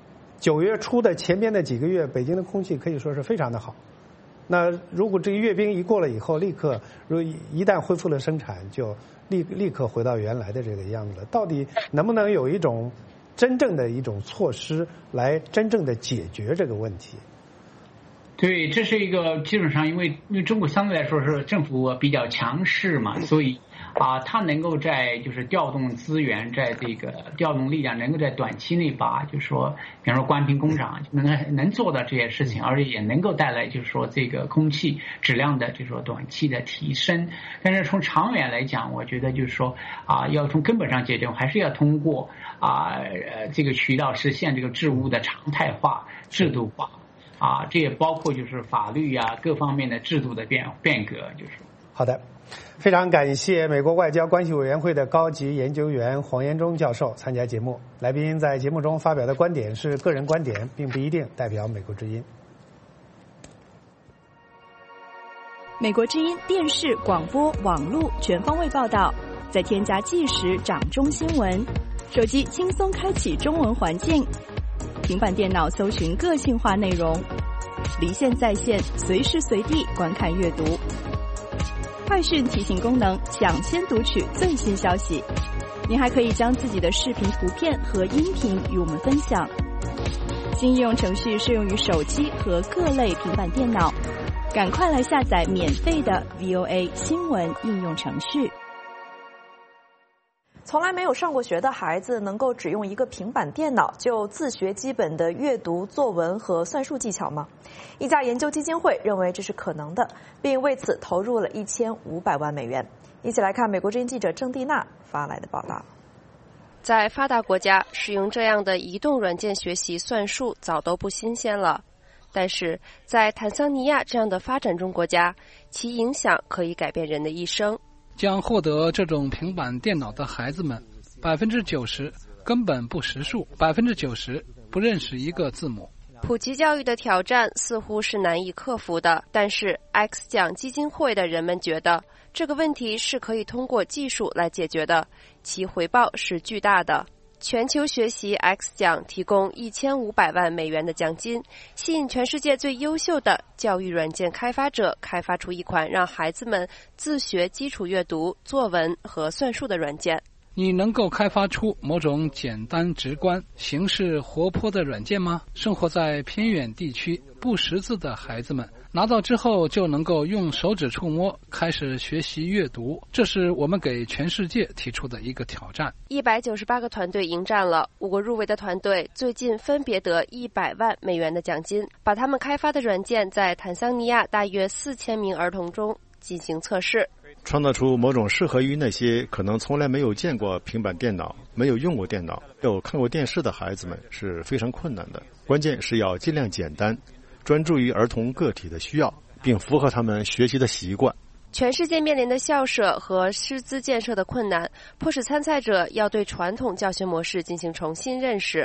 9月初的前边的几个月，北京的空气可以说是非常的好。那如果这个阅兵一过了以后，一旦恢复了生产，就立刻回到原来的这个样子了。到底能不能有一种真正的一种措施来真正的解决这个问题？ 对，这是一个基本上因为中国相对来说是政府比较强势嘛，所以它能够在就是调动资源，在这个调动力量，能够在短期内把就是说比方说关停工厂能做到这些事情，而且也能够带来就是说这个空气质量的就是说短期的提升。但是从长远来讲，我觉得就是说要从根本上解决，还是要通过这个渠道实现这个治污的常态化、制度化。这也包括就是法律各方面的制度的变革。就是好的，非常感谢美国外交关系委员会的高级研究员黄延忠教授参加节目。来宾在节目中发表的观点是个人观点，并不一定代表美国之音。 美国之音电视、广播、网络全方位报道，再添加即时掌中新闻，手机轻松开启中文环境。平板电脑搜寻个性化内容，离线在线，随时随地观看阅读。快讯提醒功能，抢先读取最新消息。您还可以将自己的视频、图片和音频与我们分享。新应用程序适用于手机和各类平板电脑，赶快来下载免费的 VOA 新闻应用程序。 从来没有上过学的孩子能够只用一个平板电脑就自学基本的阅读、作文和算术技巧吗？一家研究基金会认为这是可能的，并为此投入了1500万美元。一起来看美国之音记者郑蒂娜发来的报道。 在发达国家，使用这样的移动软件学习算术早都不新鲜了，但是在坦桑尼亚这样的发展中国家，其影响可以改变人的一生。 将获得这种平板电脑的孩子们，90%根本不识数，90%不认识一个字母。 普及教育的挑战似乎是难以克服的，但是 X 奖基金会的人们觉得这个问题是可以通过技术来解决的，其回报是巨大的。 全球学习 X 奖提供$1500万的奖金，吸引全世界最优秀的教育软件开发者开发出一款让孩子们自学基础阅读、作文和算术的软件。 你能够开发出某种简单直观、形式活泼的软件吗？生活在偏远地区不识字的孩子们拿到之后就能够用手指触摸，开始学习阅读，这是我们给全世界提出的一个挑战。 198个团队迎战了，5个入围的团队最近分别得$100万的奖金，把他们开发的软件在坦桑尼亚大约4000名儿童中进行测试。 创造出某种适合于那些可能从来没有见过平板电脑、没有用过电脑、没有看过电视的孩子们是非常困难的。关键是要尽量简单，专注于儿童个体的需要，并符合他们学习的习惯。 全世界面临的校舍和师资建设的困难，迫使参赛者要对传统教学模式进行重新认识。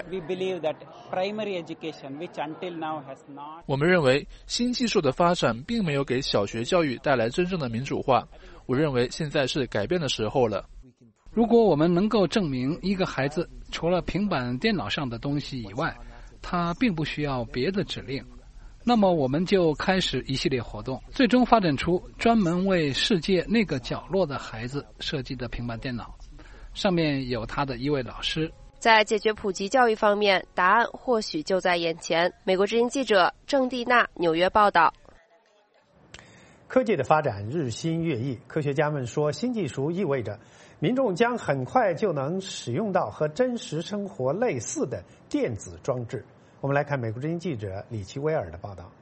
我们认为新技术的发展并没有给小学教育带来真正的民主化。我认为现在是改变的时候了。 如果我们能够证明一个孩子除了平板电脑上的东西以外，他并不需要别的指令，那么我们就开始一系列活动，最终发展出专门为世界那个角落的孩子设计的平板电脑，上面有他的一位老师。 在解决普及教育方面，答案或许就在眼前。美国之音记者郑蒂娜纽约报道。 科技的发展日新月异，科学家们说，新技术意味着民众将很快就能使用到和真实生活类似的电子装置。我们来看美国之音记者李奇威尔的报道。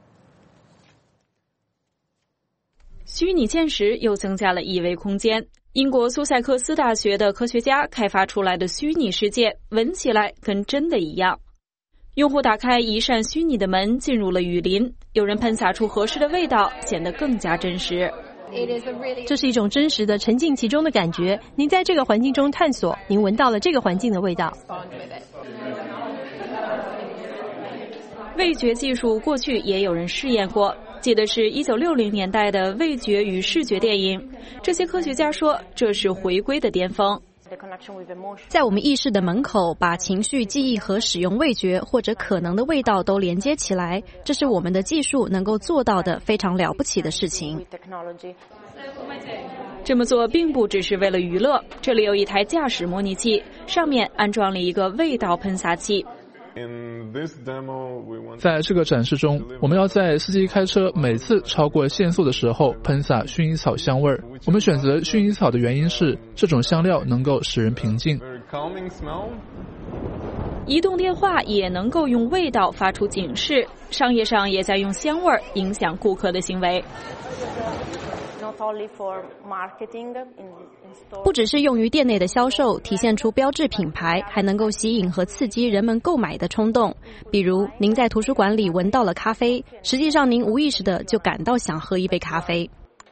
虚拟现实又增加了一维空间。英国苏塞克斯大学的科学家开发出来的虚拟世界，闻起来跟真的一样。用户打开一扇虚拟的门，进入了雨林，有人喷洒出合适的味道，显得更加真实。 这是一种真实的沉浸其中的感觉，您在这个环境中探索，您闻到了这个环境的味道。 味觉技术过去也有人试验过，记得是1960年代的味觉与视觉电影。这些科学家说，这是回归的巅峰。 在我们意识的门口，把情绪、记忆和使用味觉或者可能的味道都连接起来，这是我们的技术能够做到的非常了不起的事情。 这么做并不只是为了娱乐，这里有一台驾驶模拟器，上面安装了一个味道喷洒器。 在这个展示中，我们要在司机开车每次超过限速的时候喷洒薰衣草香味。我们选择薰衣草的原因是，这种香料能够使人平静。 移动电话也能够用味道发出警示，商业上也在用香味影响顾客的行为。 不只是用于店内的销售，体现出标志品牌，还能够吸引和刺激人们购买的冲动。比如，您在图书馆里闻到了咖啡，实际上您无意识的就感到想喝一杯咖啡。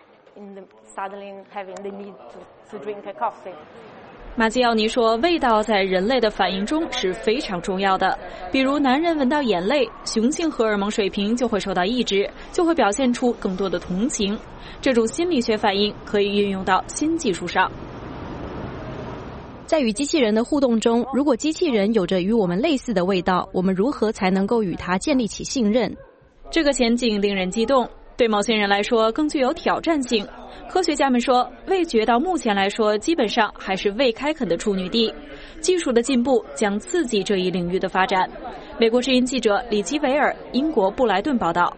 马基奥尼说，味道在人类的反应中是非常重要的。比如，男人闻到眼泪，雄性荷尔蒙水平就会受到抑制，就会表现出更多的同情。这种心理学反应可以运用到新技术上。 在与机器人的互动中，如果机器人有着与我们类似的味道，我们如何才能够与它建立起信任？ 这个前景令人激动，对某些人来说更具有挑战性。科学家们说，味觉到目前来说基本上还是未开垦的处女地，技术的进步将刺激这一领域的发展。美国之音记者李基维尔，英国布莱顿报道。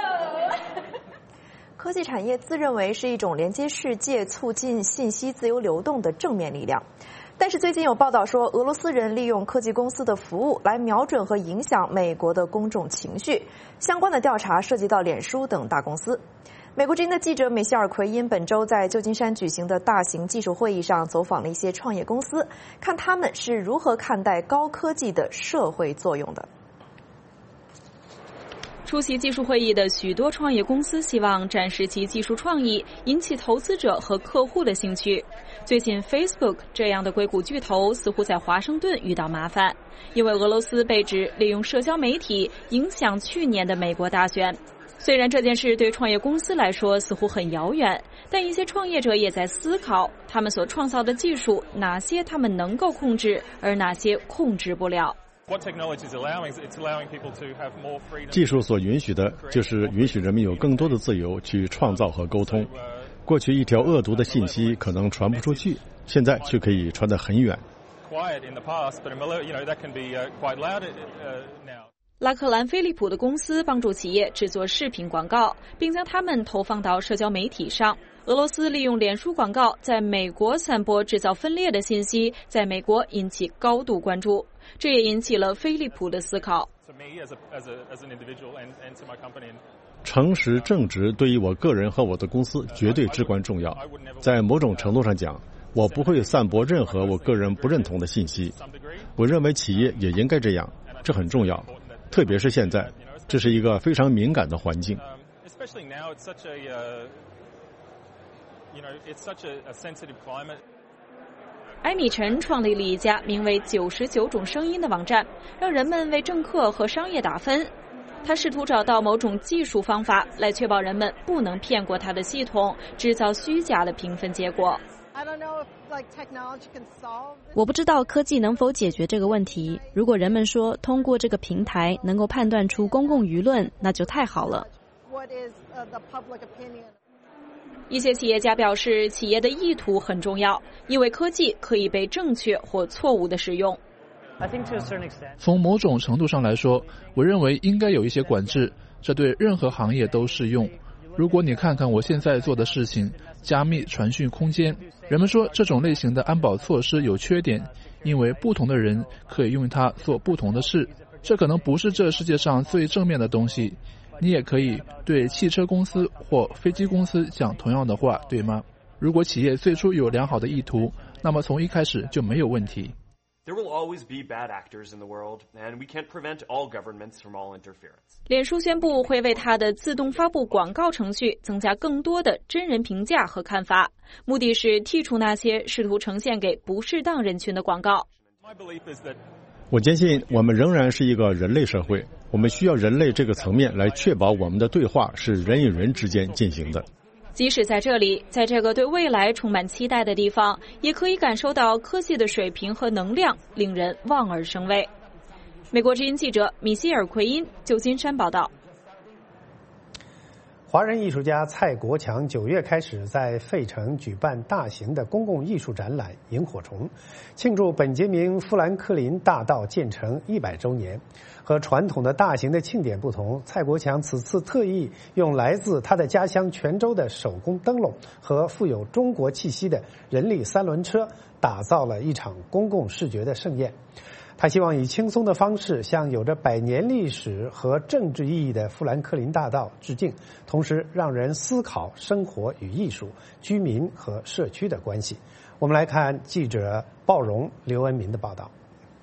科技产业自认为是一种连接世界、促进信息自由流动的正面力量，但是最近有报道说，俄罗斯人利用科技公司的服务来瞄准和影响美国的公众情绪。相关的调查涉及到脸书等大公司。美国之音的记者米歇尔·奎因本周在旧金山举行的大型技术会议上走访了一些创业公司，看他们是如何看待高科技的社会作用的。 出席技术会议的许多创业公司希望展示其技术创意，引起投资者和客户的兴趣。最近 Facebook 这样的硅谷巨头似乎在华盛顿遇到麻烦，因为俄罗斯被指利用社交媒体影响去年的美国大选。虽然这件事对创业公司来说似乎很遥远， 但一些创业者也在思考，他们所创造的技术哪些他们能够控制，而哪些控制不了。 技术所允许的就是允许人们有更多的自由去创造和沟通。过去一条恶毒的信息可能传不出去，现在却可以传得很远。 拉克兰飞利浦的公司帮助企业制作视频广告，并将它们投放到社交媒体上。俄罗斯利用脸书广告在美国散播制造分裂的信息，在美国引起高度关注，这也引起了飞利浦的思考。 诚实正直对于我个人和我的公司绝对至关重要。在某种程度上讲，我不会散播任何我个人不认同的信息。我认为企业也应该这样，这很重要，特别是现在，这是一个非常敏感的环境。 埃米陈创立了一家名为99种声音的网站，让人们为政客和商业打分。他试图找到某种技术方法来确保人们不能骗过他的系统，制造虚假的评分结果。 我不知道科技能否解决这个问题。如果人们说通过这个平台能够判断出公共舆论，那就太好了。 一些企业家表示，企业的意图很重要，因为科技可以被正确或错误的使用。 从某种程度上来说，我认为应该有一些管制，这对任何行业都适用。如果你看看我现在做的事情，加密传讯空间，人们说这种类型的安保措施有缺点，因为不同的人可以用它做不同的事。这可能不是这世界上最正面的东西。你也可以对汽车公司或飞机公司讲同样的话，对吗？如果企业最初有良好的意图，那么从一开始就没有问题。 脸书宣布会为它的自动发布广告程序增加更多的真人评价和看法，目的是剔除那些试图呈现给不适当人群的广告。 我坚信我们仍然是一个人类社会，我们需要人类这个层面来确保我们的对话是人与人之间进行的。 即使在这里，在这个对未来充满期待的地方，也可以感受到科技的水平和能量，令人望而生畏。美国之音记者米歇尔·奎因，旧金山报道。 华人艺术家蔡国强9月开始在费城举办大型的公共艺术展览《萤火虫》，庆祝本杰明·富兰克林大道建成100周年。和传统的大型的庆典不同，蔡国强此次特意用来自他的家乡泉州的手工灯笼和富有中国气息的人力3轮车，打造了一场公共视觉的盛宴。他希望以轻松的方式向有着100年历史和政治意义的富兰克林大道致敬，同时让人思考生活与艺术、居民和社区的关系。我们来看记者鲍荣、刘恩民的报道。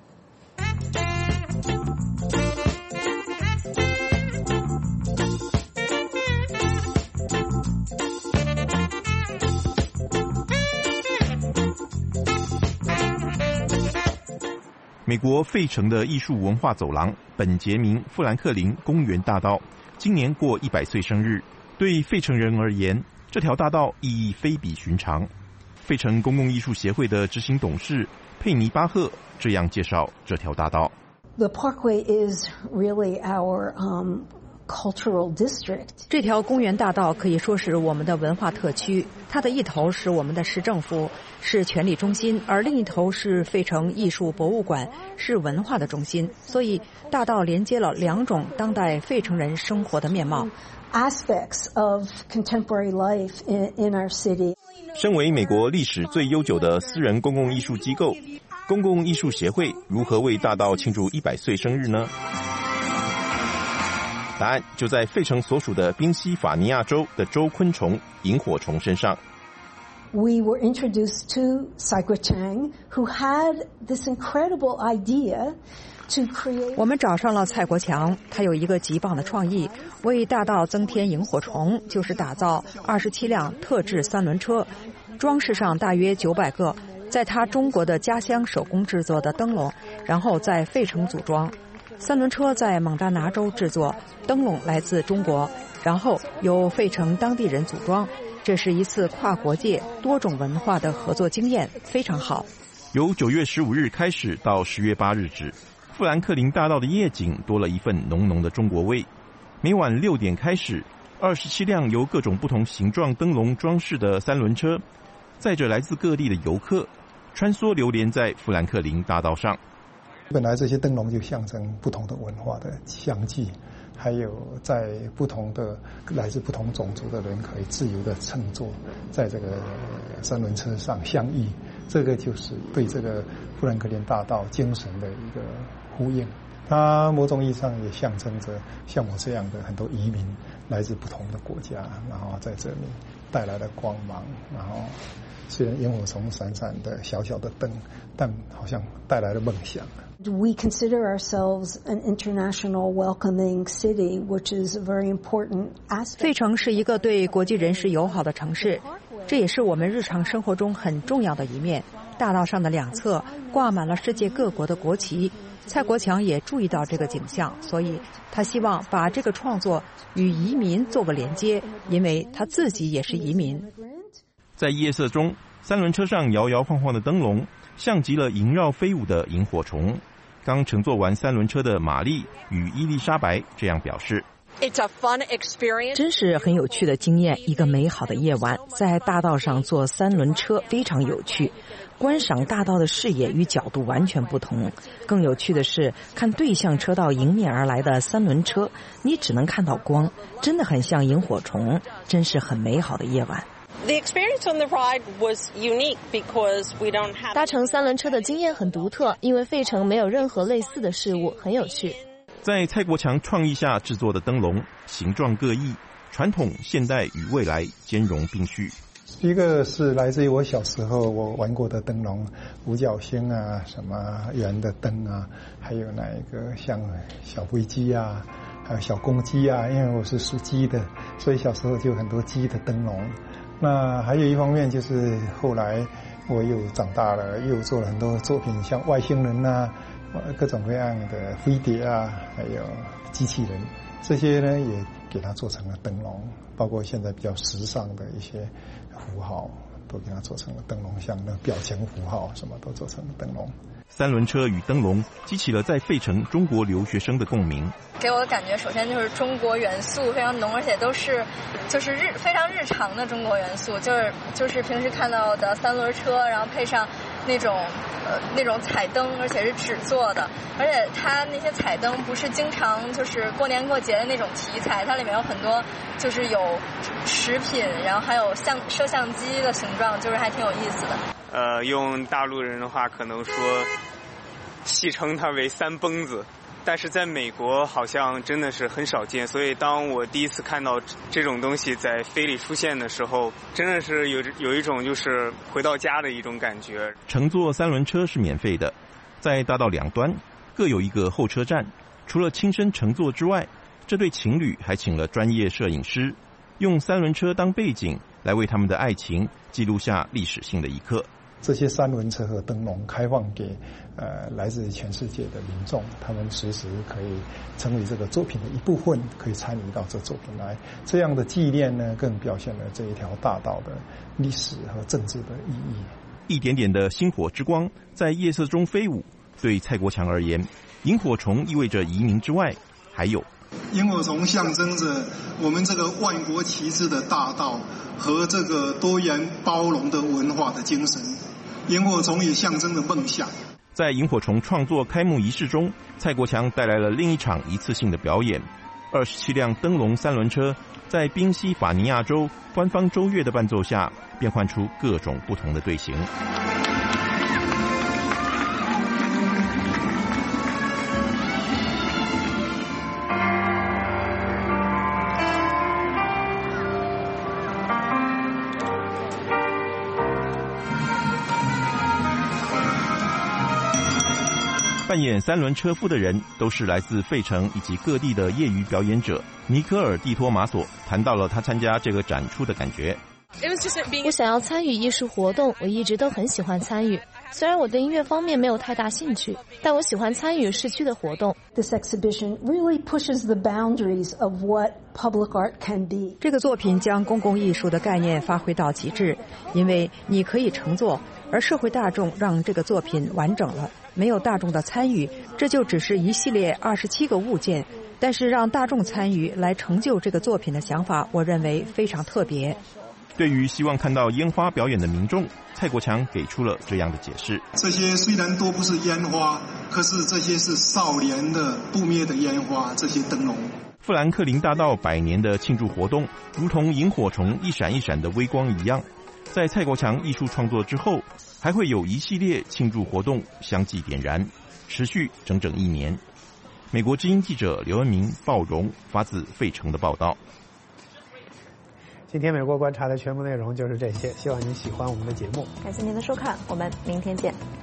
美国费城的艺术文化走廊本杰明·富兰克林公园大道今年过100岁生日，对费城人而言，这条大道意义非比寻常。费城公共艺术协会的执行董事佩尼·巴赫这样介绍这条大道。 The Parkway is really our cultural district. 这条公园大道可以说是我们的文化特区，它的一头是我们的市政府，是权力中心，而另一头是费城艺术博物馆，是文化的中心。所以大道连接了2种当代费城人生活的面貌。 Aspects of contemporary life in our city. 身为美国历史最悠久的私人公共艺术机构，公共艺术协会如何为大道庆祝100岁生日呢？答案就在费城所属的宾夕法尼亚州的州昆虫萤火虫身上。 We were introduced to Saigua Chang, who had this incredible idea to create. 我们找上了蔡国强，他有一个极棒的创意，为大道增添萤火虫，就是打造27辆特制3轮车，装饰上大约900个在他中国的家乡手工制作的灯笼，然后在费城组装。3轮车在蒙大拿州制作，灯笼来自中国，然后由费城当地人组装。 这是一次跨国界、多种文化的合作经验，非常好。 由9月15日开始到10月8日止，富兰克林大道的夜景多了一份浓浓的中国味。每晚6点开始，27辆由各种不同形状灯笼装饰的三轮车，载着来自各地的游客，穿梭流连在富兰克林大道上。 本来这些灯笼就象征不同的文化的相聚，还有在不同的来自不同种族的人可以自由的乘坐在这个三轮车上相遇，这个就是对这个富兰克林大道精神的一个呼应。它某种意义上也象征着像我这样的很多移民来自不同的国家，然后在这里带来了光芒，然后虽然萤火虫闪闪的小小的灯，但好像带来了梦想。 We consider ourselves an international welcoming city, which is a very important aspect. 费城是一个对国际人士友好的城市，这也是我们日常生活中很重要的一面。大道上的两侧挂满了世界各国的国旗。蔡国强也注意到这个景象，所以他希望把这个创作与移民做个连接，因为他自己也是移民。 在夜色中，三轮车上摇摇晃晃的灯笼像极了萦绕飞舞的萤火虫。刚乘坐完三轮车的玛丽与伊丽莎白这样表示， 真是很有趣的经验，一个美好的夜晚，在大道上坐三轮车非常有趣，观赏大道的视野与角度完全不同。更有趣的是看对向车道迎面而来的三轮车，你只能看到光，真的很像萤火虫，真是很美好的夜晚。 搭乘三轮车的经验很独特，因为费城没有任何类似的事物，很有趣。 在蔡国强创意下制作的灯笼，形状各异，传统、现代与未来兼容并蓄。 一个是来自于我小时候我玩过的灯笼，五角星啊，什么圆的灯啊，还有那一个像小飞机啊，还有小公鸡啊，因为我是属鸡的，所以小时候就有很多鸡的灯笼。那还有一方面就是后来我又长大了，又做了很多作品，像外星人啊，各种各样的飞碟啊，还有机器人，这些呢也给它做成了灯笼，包括现在比较时尚的一些符号都给它做成了灯笼，像那表情符号什么都做成了灯笼。 三轮车与灯笼激起了在费城中国留学生的共鸣。 给我的感觉首先就是中国元素非常浓，而且都是非常日常的中国元素，就是平时看到的三轮车，然后配上那种彩灯，而且是纸做的，而且它那些彩灯不是经常就是过年过节的那种题材，它里面有很多就是有食品，然后还有摄像机的形状，就是还挺有意思的。 用大陆人的话可能说戏称它为三蹦子，但是在美国好像真的是很少见，所以当我第一次看到这种东西在飞里出现的时候，真的是有一种就是回到家的一种感觉。 乘坐三轮车是免费的，在大道两端各有一个候车站，除了亲身乘坐之外，这对情侣还请了专业摄影师，用三轮车当背景来为他们的爱情记录下历史性的一刻。 这些三轮车和灯笼开放给来自全世界的民众，他们随时可以成为这个作品的一部分，可以参与到这作品来。这样的纪念呢，更表现了这一条大道的历史和政治的意义。 一点点的星火之光在夜色中飞舞，对蔡国强而言，萤火虫意味着移民之外，还有萤火虫象征着我们这个万国旗帜的大道和这个多元包容的文化的精神。萤火虫也象征着梦想。 在萤火虫创作开幕仪式中，蔡国强带来了另一场一次性的表演。27辆灯笼三轮车在宾夕法尼亚州官方州乐的伴奏下，变换出各种不同的队形。扮演三轮车夫的人都是来自费城以及各地的业余表演者。尼科尔·蒂托马索谈到了他参加这个展出的感觉。 我想要参与艺术活动，我一直都很喜欢参与， 虽然我对音乐方面没有太大兴趣，但我喜欢参与市区的活动。 This exhibition really pushes the boundaries of what public art can be. 这个作品将公共艺术的概念发挥到极致，因为你可以乘坐，而社会大众让这个作品完整了。没有大众的参与，这就只是一系列27个物件，但是让大众参与来成就这个作品的想法，我认为非常特别。 对于希望看到烟花表演的民众，蔡国强给出了这样的解释： 这些虽然都不是烟花，可是这些是少年的不灭的烟花，这些灯笼。 富兰克林大道100年的庆祝活动，如同萤火虫一闪一闪的微光一样，在蔡国强艺术创作之后，还会有一系列庆祝活动相继点燃，持续整整1年。美国之音记者刘恩明、鲍荣发自费城的报道。 今天美国观察的全部内容就是这些，希望您喜欢我们的节目。 感谢您的收看，我们明天见。